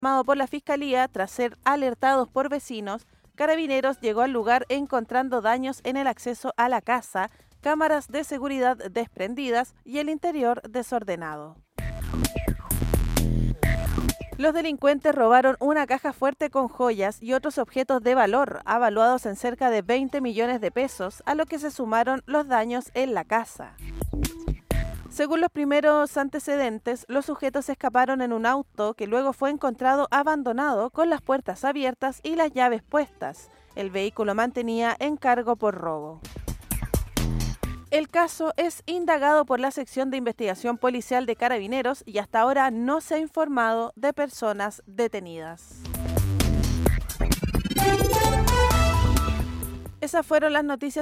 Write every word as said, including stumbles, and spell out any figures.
Llamado por la Fiscalía, tras ser alertados por vecinos, Carabineros llegó al lugar encontrando daños en el acceso a la casa, cámaras de seguridad desprendidas y el interior desordenado. Los delincuentes robaron una caja fuerte con joyas y otros objetos de valor, avaluados en cerca de veinte millones de pesos, a lo que se sumaron los daños en la casa. Según los primeros antecedentes, los sujetos escaparon en un auto que luego fue encontrado abandonado con las puertas abiertas y las llaves puestas. El vehículo mantenía encargo por robo. El caso es indagado por la sección de investigación policial de Carabineros y hasta ahora no se ha informado de personas detenidas. Esas fueron las noticias